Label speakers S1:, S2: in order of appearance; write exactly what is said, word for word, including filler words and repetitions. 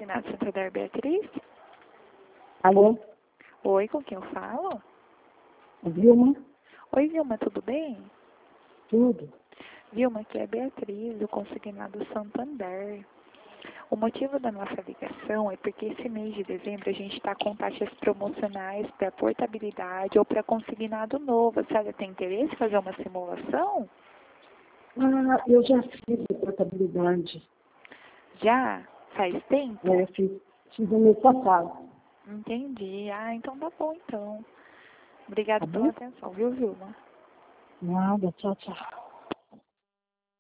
S1: Consignado Santander, Beatriz?
S2: Alô?
S1: Oi, com quem eu falo?
S2: Vilma?
S1: Oi, Vilma, tudo bem?
S2: Tudo.
S1: Vilma, aqui é Beatriz, do Consignado Santander. O motivo da nossa ligação é porque esse mês de dezembro a gente está com taxas promocionais para portabilidade ou para consignado novo. A senhora tem interesse em fazer uma simulação?
S2: Ah, eu já fiz a portabilidade.
S1: Já? Faz tempo?
S2: É, fiz, fiz no mês passado.
S1: Entendi. Ah, então tá bom então. Obrigada
S2: Tá
S1: pela
S2: bom?
S1: atenção, viu, Vilma?
S2: Nada, tchau, tchau.